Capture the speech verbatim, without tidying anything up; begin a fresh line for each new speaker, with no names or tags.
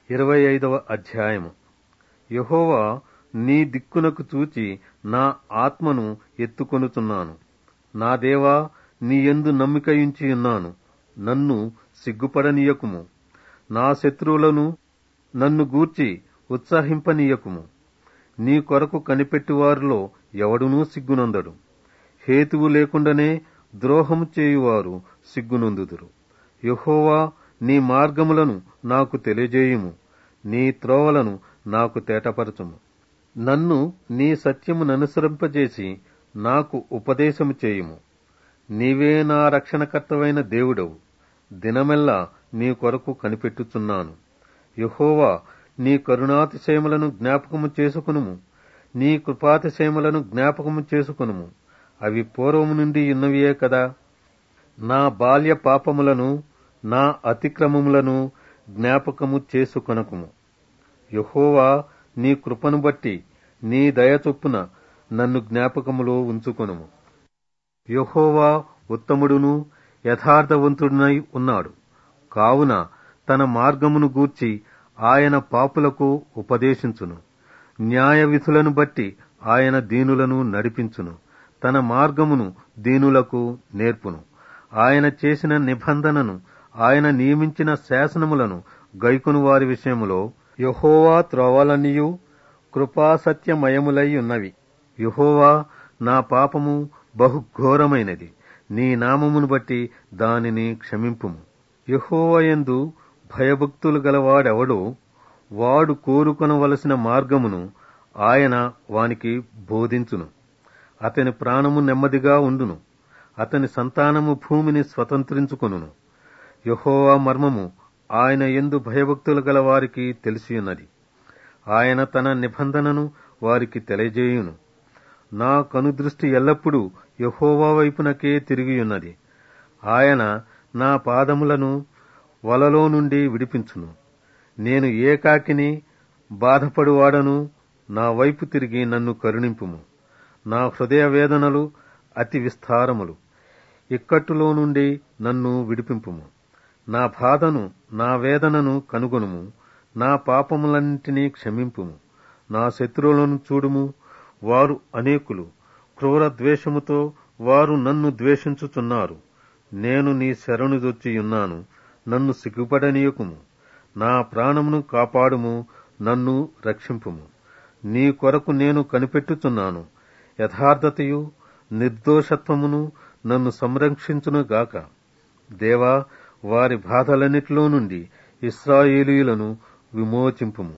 ఇరవై ఐదవ అధ్యాయము. యెహోవా నీ దిక్కునకు చూచి నా ఆత్మను ఎత్తుకొనుచున్నాను. నా దేవా, నీ యందు నమ్మికయుంచి ఉన్నాను. నన్ను సిగ్గుపడనీయకుము. నా శత్రువులను నన్ను గూర్చి ఉత్సాహింపనీయకుము. నీ కొరకు కనిపెట్టువారిలో ఎవడునూ సిగ్గునందడు. హేతువు లేకుండానే ద్రోహము చేయువారు సిగ్గునొందుదురు. యెహోవా, నీ మార్గములను నాకు తెలియజేయుము. నీ త్రోవలను నాకు తేటపరచుము. నన్ను నీ సత్యముననుసరింపజేసి నాకు ఉపదేశము చేయుము. నీవే నా రక్షణకర్తవైన దేవుడవు. దినమెల్లా నీ కొరకు కనిపెట్టుచున్నాను. యెహోవా, నీ కరుణాతిశయములను జ్ఞాపకము చేసుకొనుము. నీ కృపాతిశయములను జ్ఞాపకము చేసుకొనుము. అవి పూర్వము నుండి ఉన్నవియే కదా. నా బాల్య పాపములను నా అతిక్రమములను జ్ఞాపకము చేసుకొనకుము. యెహోవా, నీ కృపను బట్టి నీ దయ చొప్పున నన్ను జ్ఞాపకములో ఉంచుకొనుము. యెహోవా ఉత్తముడును యథార్థవంతుడునై ఉన్నాడు. కావున తన మార్గమును గూర్చి ఆయన పాపులకు ఉపదేశించును. న్యాయ విధులను బట్టి ఆయన దీనులను నడిపించును. తన మార్గమును దీనులకు నేర్పును. ఆయన చేసిన నిబంధనను, ఆయన నియమించిన శాసనములను గైకొను వారి విషయములో యెహోవా త్రోవలన్నీయు కృపాసత్యమయములై ఉన్నవి. యెహోవా, నా పాపము బహుఘోరమైనది. నీ నామమును బట్టి దానిని క్షమింపుము. యెహోవా యందు భయభక్తులు గలవాడెవడో వాడు కోరుకొనవలసిన మార్గమును ఆయన వానికి బోధించును. అతని ప్రాణము నెమ్మదిగా ఉండును. అతని సంతానము భూమిని స్వతంత్రించుకొనును. యెహోవా మర్మము ఆయన యందు భయభక్తులు గల వారికి తెలిసియున్నది. ఆయన తన నిబంధనను వారికి తెలియజేయును. నా కనుదృష్టి ఎల్లప్పుడూ యెహోవా వైపునకే తిరిగియున్నది. ఆయన నా పాదములను వలలో నుండి విడిపించును. నేను ఏకాకిని బాధపడువాడను. నా వైపు తిరిగి నన్ను కరుణింపుము. నా హృదయ వేదనలు అతి విస్తారములు. ఇక్కట్టులో నుండి నన్ను విడిపింపుము. నా బాధను, నా వేదనను కనుగొనుము. నా పాపములన్నింటినీ క్షమింపుము. నా శత్రువులను చూడుము. వారు అనేకులు. క్రూర ద్వేషముతో వారు నన్ను ద్వేషించుచున్నారు. నేను నీ శరణుజొచ్చియున్నాను. నన్ను సిగ్గుపడనీయకుము. నా ప్రాణమును కాపాడుము. నన్ను రక్షింపుము. నీ కొరకు నేను కనిపెట్టుచున్నాను. యథార్థతయు నిర్దోషత్వమును నన్ను సంరక్షించునుగాక. దేవా, వారి బాధలన్నిటిలో నుండి ఇశ్రాయేలీయులను విమోచింపుము.